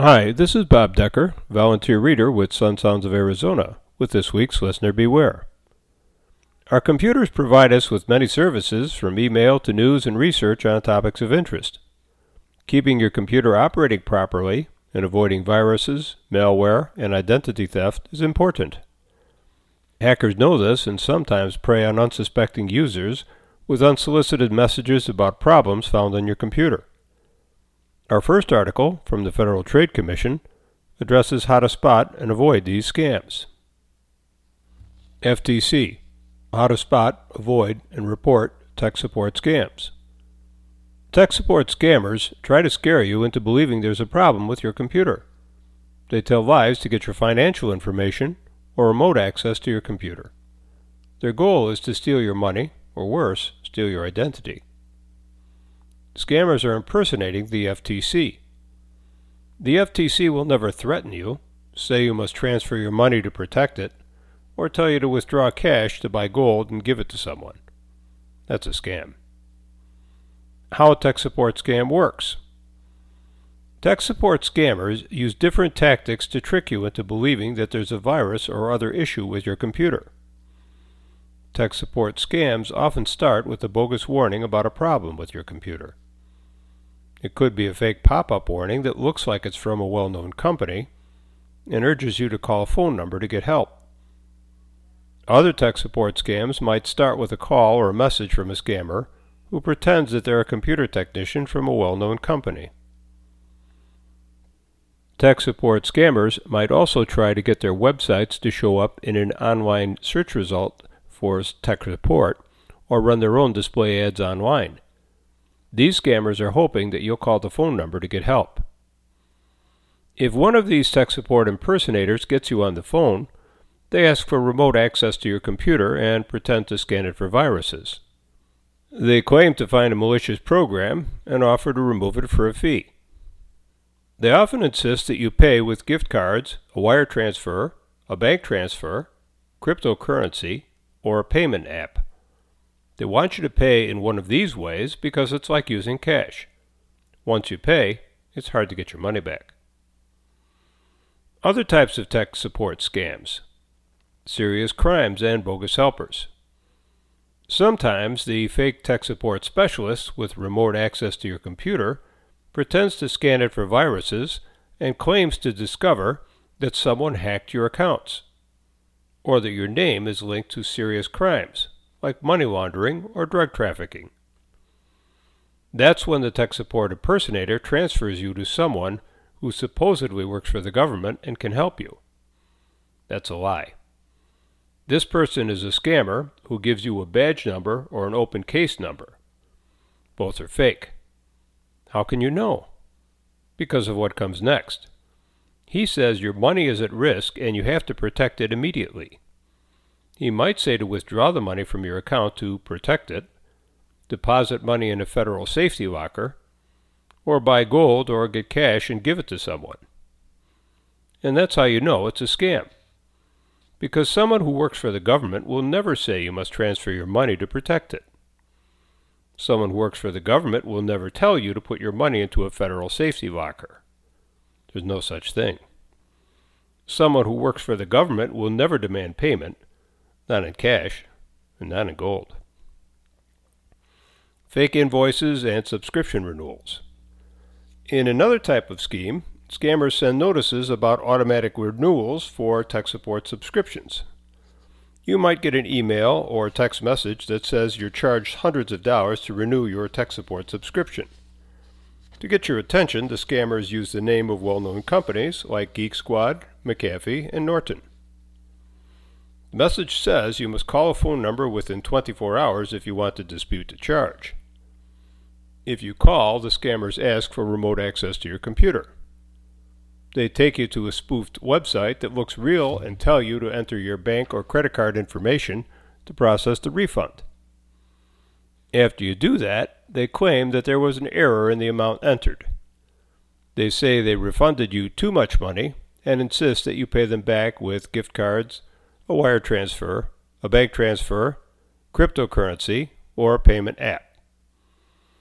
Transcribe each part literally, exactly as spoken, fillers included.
Hi, this is Bob Decker, volunteer reader with Sun Sounds of Arizona, with this week's Listener Beware. Our computers provide us with many services, from email to news and research on topics of interest. Keeping your computer operating properly and avoiding viruses, malware, and identity theft is important. Hackers know this and sometimes prey on unsuspecting users with unsolicited messages about problems found on your computer. Our first article, from the Federal Trade Commission, addresses how to spot and avoid these scams. F T C, how to spot, avoid, and report tech support scams. Tech support scammers try to scare you into believing there's a problem with your computer. They tell lies to get your financial information or remote access to your computer. Their goal is to steal your money, or worse, steal your identity. Scammers are impersonating the F T C. The F T C will never threaten you, say you must transfer your money to protect it, or tell you to withdraw cash to buy gold and give it to someone. That's a scam. How a tech support scam works. Tech support scammers use different tactics to trick you into believing that there's a virus or other issue with your computer. Tech support scams often start with a bogus warning about a problem with your computer. It could be a fake pop-up warning that looks like it's from a well-known company and urges you to call a phone number to get help. Other tech support scams might start with a call or a message from a scammer who pretends that they're a computer technician from a well-known company. Tech support scammers might also try to get their websites to show up in an online search result for tech support, or run their own display ads online. These scammers are hoping that you'll call the phone number to get help. If one of these tech support impersonators gets you on the phone, they ask for remote access to your computer and pretend to scan it for viruses. They claim to find a malicious program and offer to remove it for a fee. They often insist that you pay with gift cards, a wire transfer, a bank transfer, cryptocurrency, or a payment app. They want you to pay in one of these ways because it's like using cash. Once you pay, it's hard to get your money back. Other types of tech support scams. Serious crimes and bogus helpers. Sometimes the fake tech support specialist with remote access to your computer pretends to scan it for viruses and claims to discover that someone hacked your accounts, or that your name is linked to serious crimes, like money laundering or drug trafficking. That's when the tech support impersonator transfers you to someone who supposedly works for the government and can help you. That's a lie. This person is a scammer who gives you a badge number or an open case number. Both are fake. How can you know? Because of what comes next. He says your money is at risk and you have to protect it immediately. He might say to withdraw the money from your account to protect it, deposit money in a federal safety locker, or buy gold or get cash and give it to someone. And that's how you know it's a scam. Because someone who works for the government will never say you must transfer your money to protect it. Someone who works for the government will never tell you to put your money into a federal safety locker. There's no such thing. Someone who works for the government will never demand payment, not in cash, and not in gold. Fake invoices and subscription renewals. In another type of scheme, scammers send notices about automatic renewals for tech support subscriptions. You might get an email or text message that says you're charged hundreds of dollars to renew your tech support subscription. To get your attention, the scammers use the name of well-known companies like Geek Squad, McAfee, and Norton. The message says you must call a phone number within twenty-four hours if you want to dispute the charge. If you call, the scammers ask for remote access to your computer. They take you to a spoofed website that looks real and tell you to enter your bank or credit card information to process the refund. After you do that, they claim that there was an error in the amount entered. They say they refunded you too much money and insist that you pay them back with gift cards, a wire transfer, a bank transfer, cryptocurrency, or a payment app.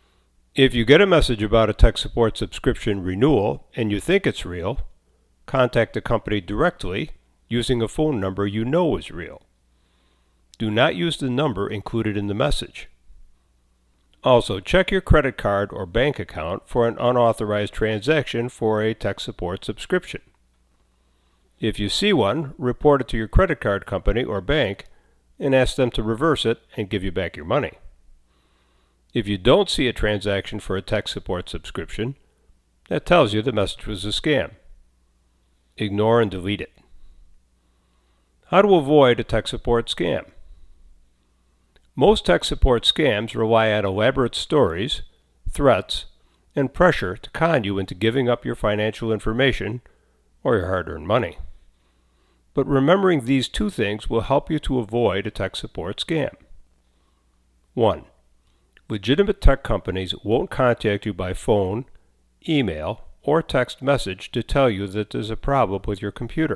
If you get a message about a tech support subscription renewal and you think it's real, contact the company directly using a phone number you know is real. Do not use the number included in the message. Also, check your credit card or bank account for an unauthorized transaction for a tech support subscription. If you see one, report it to your credit card company or bank and ask them to reverse it and give you back your money. If you don't see a transaction for a tech support subscription, that tells you the message was a scam. Ignore and delete it. How to avoid a tech support scam. Most tech support scams rely on elaborate stories, threats, and pressure to con you into giving up your financial information or your hard-earned money. But remembering these two things will help you to avoid a tech support scam. one. Legitimate tech companies won't contact you by phone, email, or text message to tell you that there's a problem with your computer.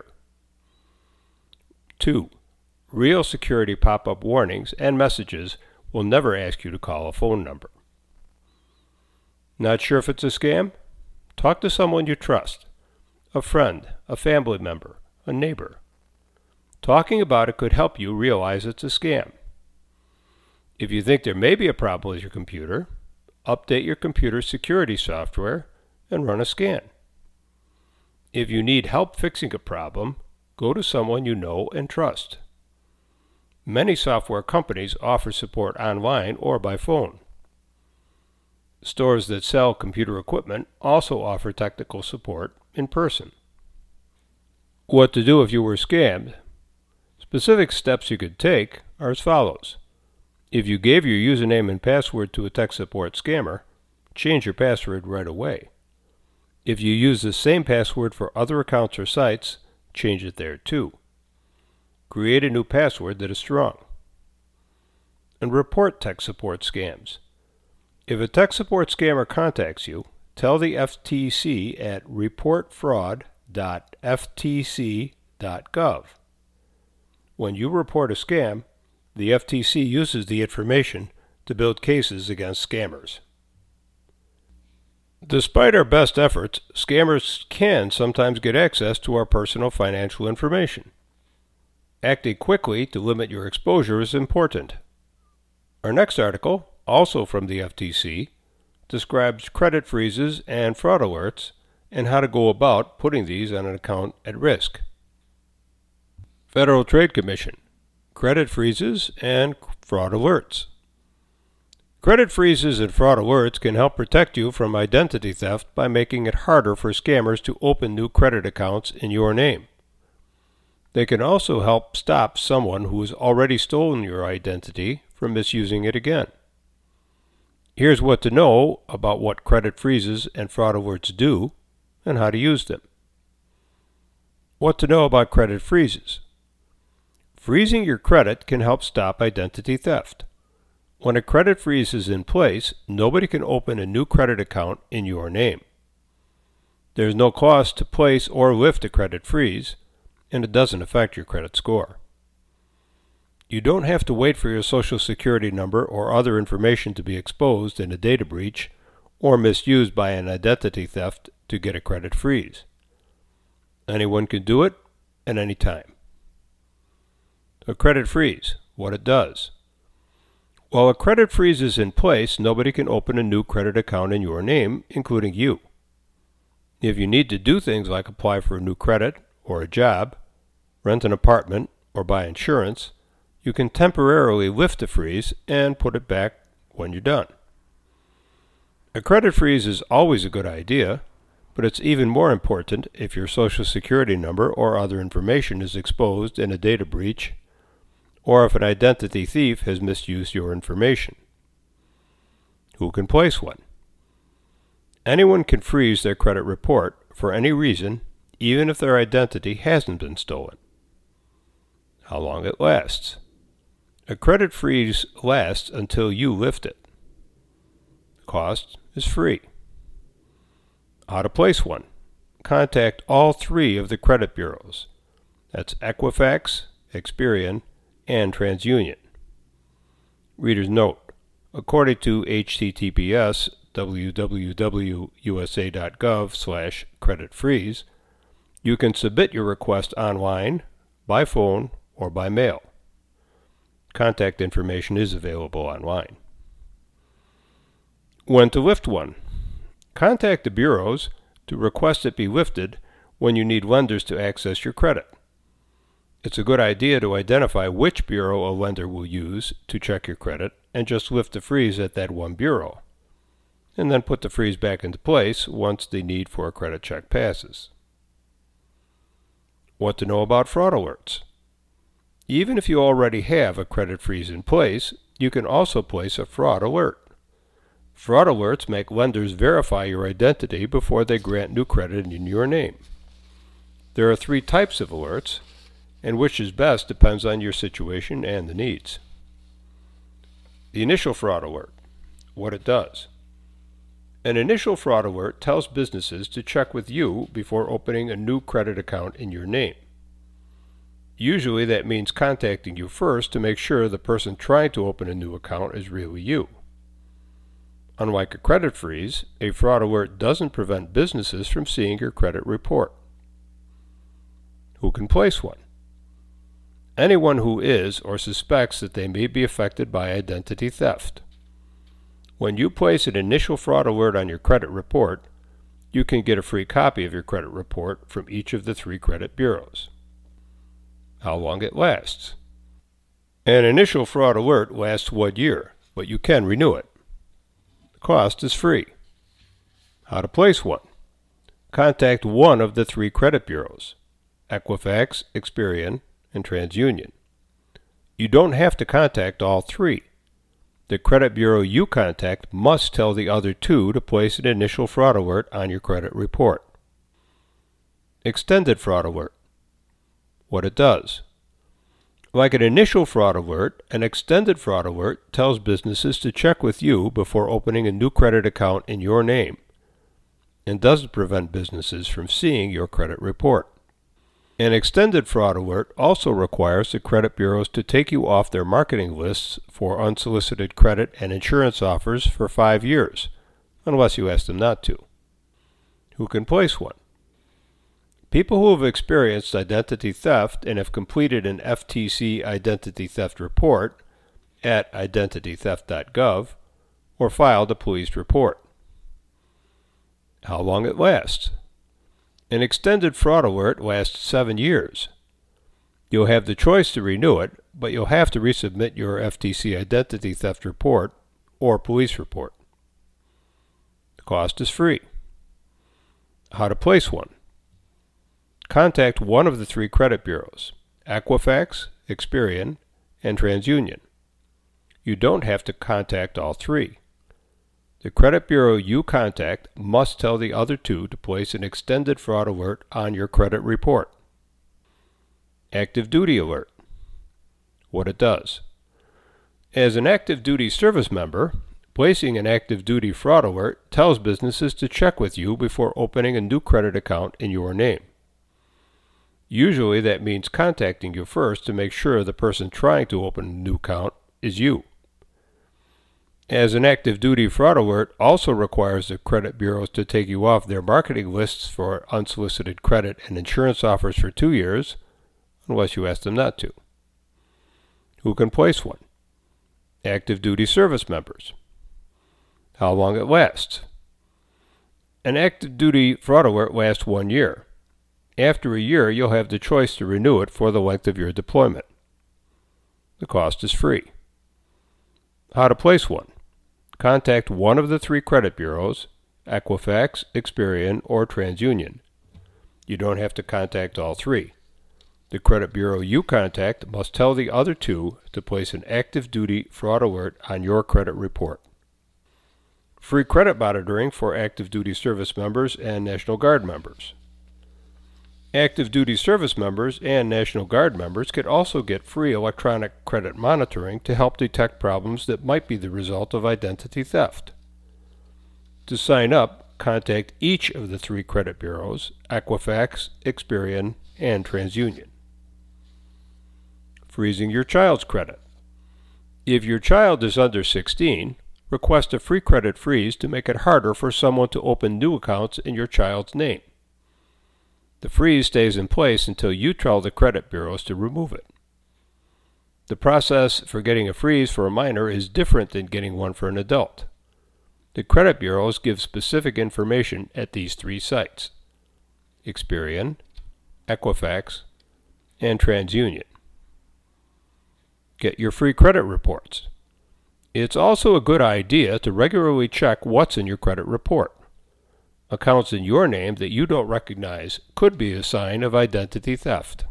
two. Real security pop-up warnings and messages will never ask you to call a phone number. Not sure if it's a scam? Talk to someone you trust, a friend, a family member, a neighbor. Talking about it could help you realize it's a scam. If you think there may be a problem with your computer, update your computer's security software and run a scan. If you need help fixing a problem, go to someone you know and trust. Many software companies offer support online or by phone. Stores that sell computer equipment also offer technical support in person. What to do if you were scammed? Specific steps you could take are as follows. If you gave your username and password to a tech support scammer, change your password right away. If you use the same password for other accounts or sites, change it there too. Create a new password that is strong. And report tech support scams. If a tech support scammer contacts you, tell the F T C at report fraud dot f t c dot gov. When you report a scam, the F T C uses the information to build cases against scammers. Despite our best efforts, scammers can sometimes get access to our personal financial information. Acting quickly to limit your exposure is important. Our next article, also from the F T C, describes credit freezes and fraud alerts and how to go about putting these on an account at risk. Federal Trade Commission, credit freezes and fraud alerts. Credit freezes and fraud alerts can help protect you from identity theft by making it harder for scammers to open new credit accounts in your name. They can also help stop someone who has already stolen your identity from misusing it again. Here's what to know about what credit freezes and fraud alerts do and how to use them. What to know about credit freezes. Freezing your credit can help stop identity theft. When a credit freeze is in place, nobody can open a new credit account in your name. There is no cost to place or lift a credit freeze, and it doesn't affect your credit score. You don't have to wait for your Social Security number or other information to be exposed in a data breach or misused by an identity theft to get a credit freeze. Anyone can do it at any time. A credit freeze, what it does. While a credit freeze is in place, nobody can open a new credit account in your name, including you. If you need to do things like apply for a new credit or a job, rent an apartment, or buy insurance, you can temporarily lift the freeze and put it back when you're done. A credit freeze is always a good idea, but it's even more important if your Social Security number or other information is exposed in a data breach, or if an identity thief has misused your information. Who can place one? Anyone can freeze their credit report for any reason, even if their identity hasn't been stolen. How long it lasts. A credit freeze lasts until you lift it. The cost is free. How to place one. Contact all three of the credit bureaus. That's Equifax, Experian, and TransUnion. Reader's note. According to H T T P S w w w dot u s a dot gov slash credit freeze, you can submit your request online, by phone, or by mail. Contact information is available online. When to lift one. Contact the bureaus to request it be lifted when you need lenders to access your credit. It's a good idea to identify which bureau a lender will use to check your credit and just lift the freeze at that one bureau, and then put the freeze back into place once the need for a credit check passes. What to know about fraud alerts. Even if you already have a credit freeze in place, you can also place a fraud alert. Fraud alerts make lenders verify your identity before they grant new credit in your name. There are three types of alerts, and which is best depends on your situation and the needs. The initial fraud alert. What it does. An initial fraud alert tells businesses to check with you before opening a new credit account in your name. Usually that means contacting you first to make sure the person trying to open a new account is really you. Unlike a credit freeze, a fraud alert doesn't prevent businesses from seeing your credit report. Who can place one? Anyone who is or suspects that they may be affected by identity theft. When you place an initial fraud alert on your credit report, you can get a free copy of your credit report from each of the three credit bureaus. How long it lasts. An initial fraud alert lasts one year, but you can renew it. The cost is free. How to place one. Contact one of the three credit bureaus, Equifax, Experian, and TransUnion. You don't have to contact all three. The credit bureau you contact must tell the other two to place an initial fraud alert on your credit report. Extended fraud alert. What it does. Like an initial fraud alert, an extended fraud alert tells businesses to check with you before opening a new credit account in your name, and doesn't prevent businesses from seeing your credit report. An extended fraud alert also requires the credit bureaus to take you off their marketing lists for unsolicited credit and insurance offers for five years, unless you ask them not to. Who can place one? People who have experienced identity theft and have completed an F T C identity theft report at identity theft dot gov or filed a police report. How long it lasts. An extended fraud alert lasts seven years. You'll have the choice to renew it, but you'll have to resubmit your F T C identity theft report or police report. The cost is free. How to place one. Contact one of the three credit bureaus, Equifax, Experian, and TransUnion. You don't have to contact all three. The credit bureau you contact must tell the other two to place an extended fraud alert on your credit report. Active duty alert. What it does. As an active duty service member, placing an active duty fraud alert tells businesses to check with you before opening a new credit account in your name. Usually that means contacting you first to make sure the person trying to open a new account is you. As an active duty fraud alert also requires the credit bureaus to take you off their marketing lists for unsolicited credit and insurance offers for two years, unless you ask them not to. Who can place one? Active duty service members. How long it lasts. An active duty fraud alert lasts one year. After a year, you'll have the choice to renew it for the length of your deployment. The cost is free. How to place one. Contact one of the three credit bureaus, Equifax, Experian, or TransUnion. You don't have to contact all three. The credit bureau you contact must tell the other two to place an active duty fraud alert on your credit report. Free credit monitoring for active duty service members and National Guard members. Active duty service members and National Guard members could also get free electronic credit monitoring to help detect problems that might be the result of identity theft. To sign up, contact each of the three credit bureaus, Equifax, Experian, and TransUnion. Freezing your child's credit. If your child is under sixteen, request a free credit freeze to make it harder for someone to open new accounts in your child's name. The freeze stays in place until you tell the credit bureaus to remove it. The process for getting a freeze for a minor is different than getting one for an adult. The credit bureaus give specific information at these three sites: Experian, Equifax, and TransUnion. Get your free credit reports. It's also a good idea to regularly check what's in your credit report. Accounts in your name that you don't recognize could be a sign of identity theft.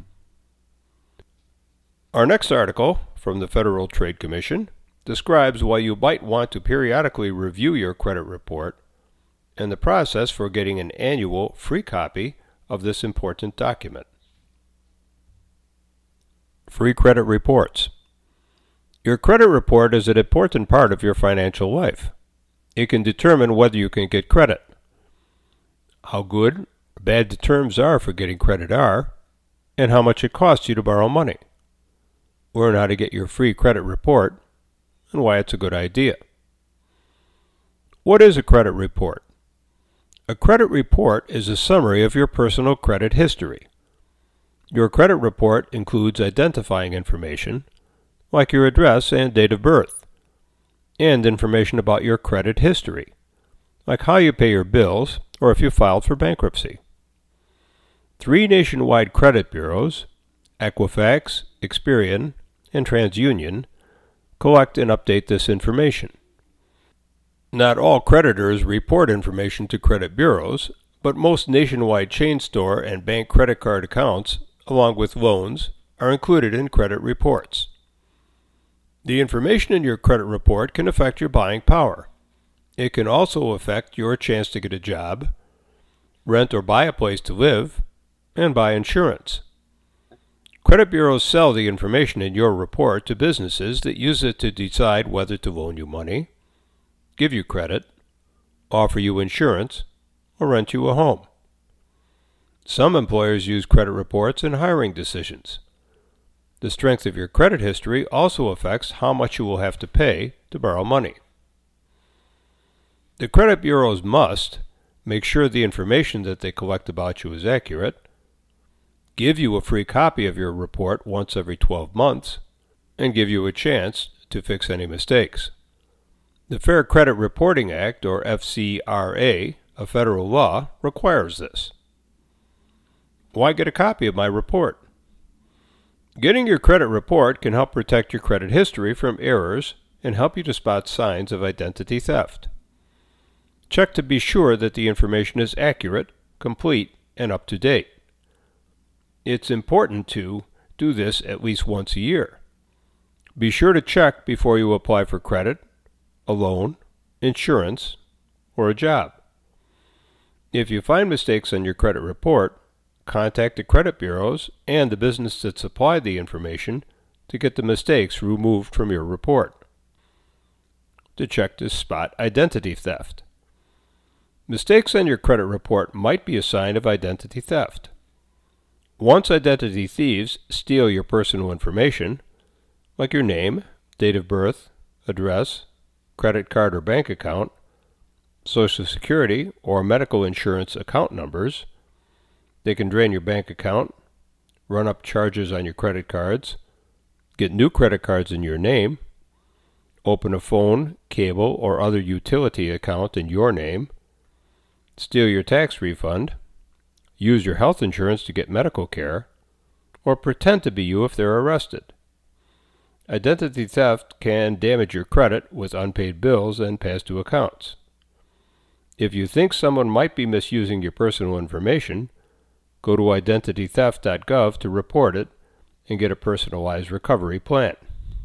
Our next article from the Federal Trade Commission describes why you might want to periodically review your credit report and the process for getting an annual free copy of this important document. Free credit reports. Your credit report is an important part of your financial life. It can determine whether you can get credit. How good or bad the terms are for getting credit are, and how much it costs you to borrow money. Learn how to get your free credit report and why it's a good idea. What is a credit report? A credit report is a summary of your personal credit history. Your credit report includes identifying information, like your address and date of birth, and information about your credit history, like how you pay your bills or if you filed for bankruptcy. Three nationwide credit bureaus, Equifax, Experian, and TransUnion, collect and update this information. Not all creditors report information to credit bureaus, but most nationwide chain store and bank credit card accounts, along with loans, are included in credit reports. The information in your credit report can affect your buying power. It can also affect your chance to get a job, rent or buy a place to live, and buy insurance. Credit bureaus sell the information in your report to businesses that use it to decide whether to loan you money, give you credit, offer you insurance, or rent you a home. Some employers use credit reports in hiring decisions. The strength of your credit history also affects how much you will have to pay to borrow money. The credit bureaus must make sure the information that they collect about you is accurate, give you a free copy of your report once every twelve months, and give you a chance to fix any mistakes. The Fair Credit Reporting Act, or F C R A, a federal law, requires this. Why get a copy of my report? Getting your credit report can help protect your credit history from errors and help you to spot signs of identity theft. Check to be sure that the information is accurate, complete, and up to date. It's important to do this at least once a year. Be sure to check before you apply for credit, a loan, insurance, or a job. If you find mistakes on your credit report, contact the credit bureaus and the business that supplied the information to get the mistakes removed from your report. To check to spot identity theft. Mistakes on your credit report might be a sign of identity theft. Once identity thieves steal your personal information, like your name, date of birth, address, credit card or bank account, Social Security or medical insurance account numbers, they can drain your bank account, run up charges on your credit cards, get new credit cards in your name, open a phone, cable, or other utility account in your name, steal your tax refund, use your health insurance to get medical care, or pretend to be you if they're arrested. Identity theft can damage your credit with unpaid bills and past due accounts. If you think someone might be misusing your personal information, go to identity theft dot gov to report it and get a personalized recovery plan.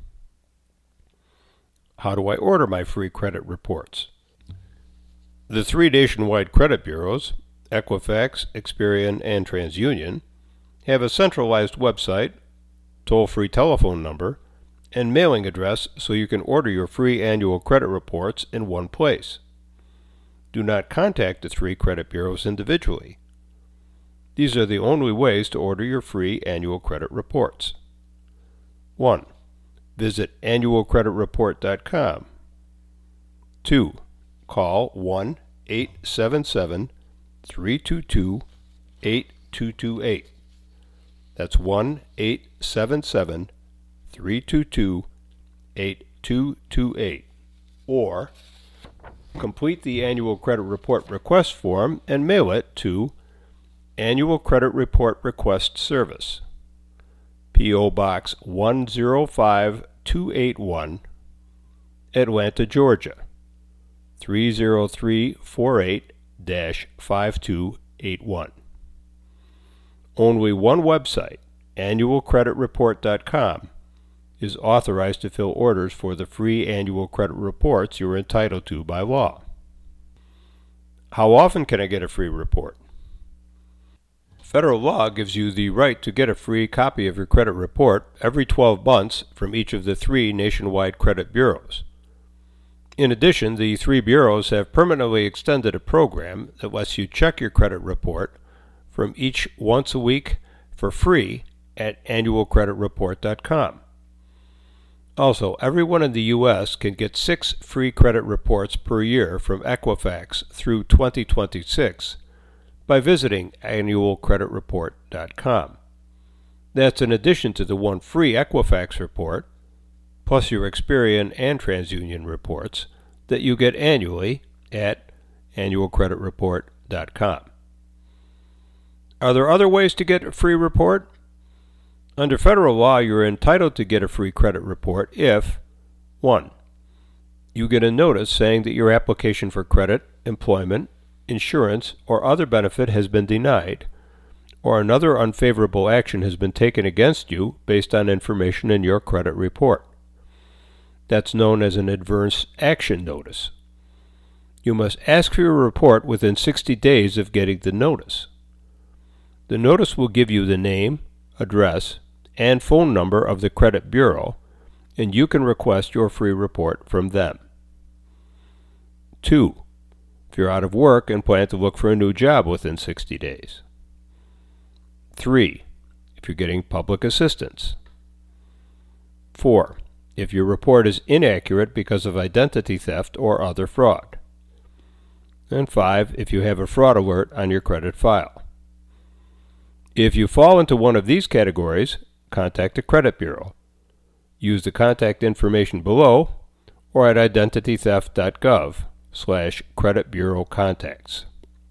How do I order my free credit reports? The three nationwide credit bureaus, Equifax, Experian, and TransUnion, have a centralized website, toll-free telephone number, and mailing address so you can order your free annual credit reports in one place. Do not contact the three credit bureaus individually. These are the only ways to order your free annual credit reports. one. Visit annual credit report dot com. Two, call one eight seven seven, three two two, eight two two eight. That's one eight seven seven, three two two, eight two two eight. Or complete the Annual Credit Report Request form and mail it to Annual Credit Report Request Service, P O. Box one zero five two eight one, Atlanta, Georgia three zero three four eight dash five two eight one. Only one website, annual credit report dot com, is authorized to fill orders for the free annual credit reports you are entitled to by law. How often can I get a free report? Federal law gives you the right to get a free copy of your credit report every twelve months from each of the three nationwide credit bureaus. In addition, the three bureaus have permanently extended a program that lets you check your credit report from each once a week for free at annual credit report dot com. Also, everyone in the U S can get six free credit reports per year from Equifax through twenty twenty-six by visiting annual credit report dot com. That's in addition to the one free Equifax report, plus your Experian and TransUnion reports that you get annually at annual credit report dot com. Are there other ways to get a free report? Under federal law, you're entitled to get a free credit report if one. You get a notice saying that your application for credit, employment, insurance, or other benefit has been denied, or another unfavorable action has been taken against you based on information in your credit report. That's known as an adverse action notice. You must ask for your report within sixty days of getting the notice. The notice will give you the name, address, and phone number of the credit bureau, and you can request your free report from them. Two, if you're out of work and plan to look for a new job within sixty days. Three, if you're getting public assistance. Four, if your report is inaccurate because of identity theft or other fraud. And five, if you have a fraud alert on your credit file. If you fall into one of these categories, contact a credit bureau. Use the contact information below or at identity theft dot gov slash credit bureau contacts.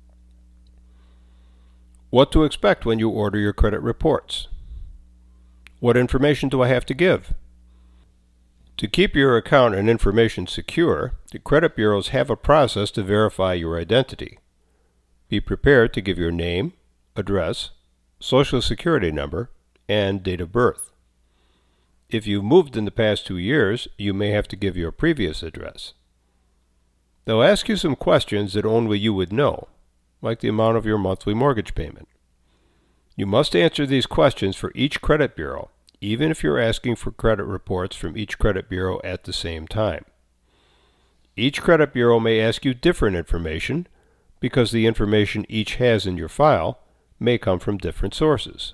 What to expect when you order your credit reports? What information do I have to give? To keep your account and information secure, the credit bureaus have a process to verify your identity. Be prepared to give your name, address, social security number, and date of birth. If you moved in the past two years, you may have to give your previous address. They'll ask you some questions that only you would know, like the amount of your monthly mortgage payment. You must answer these questions for each credit bureau, even if you're asking for credit reports from each credit bureau at the same time. Each credit bureau may ask you different information because the information each has in your file may come from different sources.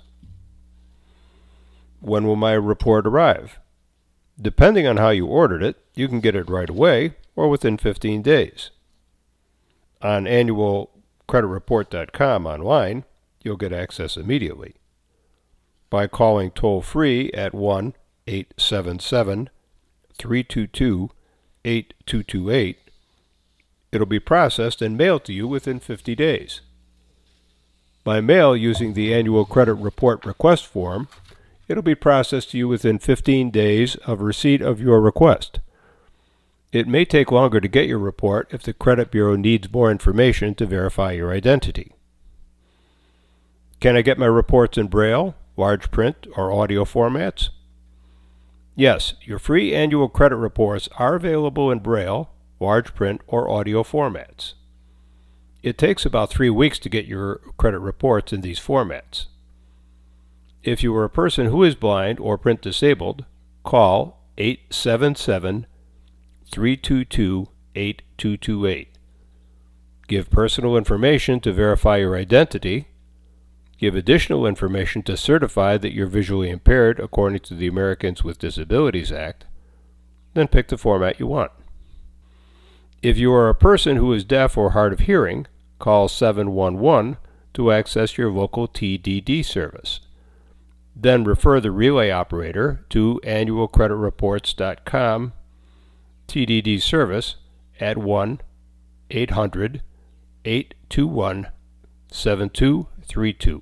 When will my report arrive? Depending on how you ordered it, you can get it right away or within fifteen days. On annual credit report dot com online, you'll get access immediately. By calling toll-free at one eight seven seven, three two two, eight two two eight, it'll be processed and mailed to you within fifty days. By mail using the Annual Credit Report Request form, it'll be processed to you within fifteen days of receipt of your request. It may take longer to get your report if the credit bureau needs more information to verify your identity. Can I get my reports in Braille, large print, or audio formats? Yes, your free annual credit reports are available in Braille, large print, or audio formats. It takes about three weeks to get your credit reports in these formats. If you are a person who is blind or print disabled, call eight seven seven, three two two, eight two two eight. Give personal information to verify your identity. Give additional information to certify that you're visually impaired according to the Americans with Disabilities Act. Then pick the format you want. If you are a person who is deaf or hard of hearing, call seven one one to access your local T D D service. Then refer the relay operator to annual credit reports dot com T D D service at one eight hundred eight two one seven two three two.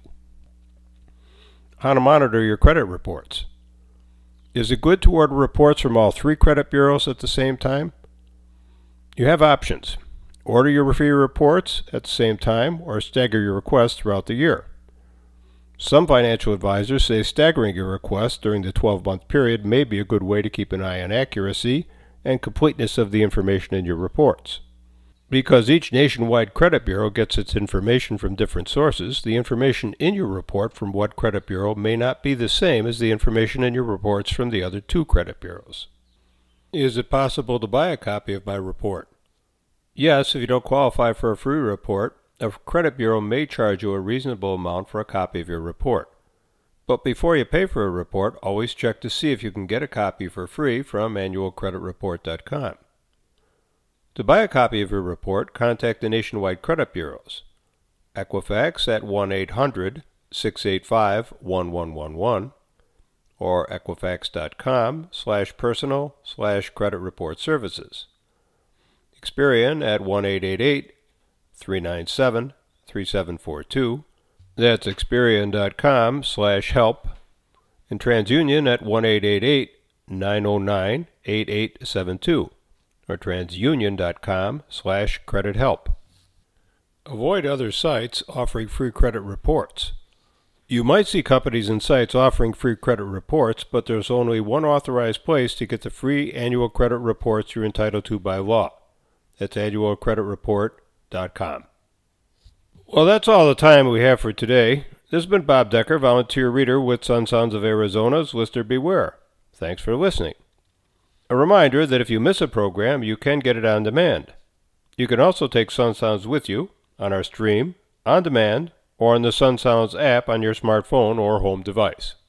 How to monitor your credit reports. Is it good to order reports from all three credit bureaus at the same time? You have options. Order your free reports at the same time or stagger your requests throughout the year. Some financial advisors say staggering your requests during the twelve-month period may be a good way to keep an eye on accuracy and completeness of the information in your reports. Because each nationwide credit bureau gets its information from different sources, the information in your report from one credit bureau may not be the same as the information in your reports from the other two credit bureaus. Is it possible to buy a copy of my report? Yes, if you don't qualify for a free report, a credit bureau may charge you a reasonable amount for a copy of your report. But before you pay for a report, always check to see if you can get a copy for free from annual credit report dot com. To buy a copy of your report, contact the nationwide credit bureaus. Equifax at one eight hundred six eight five one one one one or equifax dot com slash personal slash credit report services. Experian at one eight eight eight three nine seven three seven four two. That's experian dot com slash help. And TransUnion at one eight eight eight nine zero nine eight eight seven two or transunion dot com slash credit help. Avoid other sites offering free credit reports. You might see companies and sites offering free credit reports, but there's only one authorized place to get the free annual credit reports you're entitled to by law. That's annual credit report dot com. Well, that's all the time we have for today. This has been Bob Decker, volunteer reader with Sun Sounds of Arizona's Listener Beware. Thanks for listening. A reminder that if you miss a program, you can get it on demand. You can also take Sun Sounds with you on our stream, on demand, or on the Sun Sounds app on your smartphone or home device.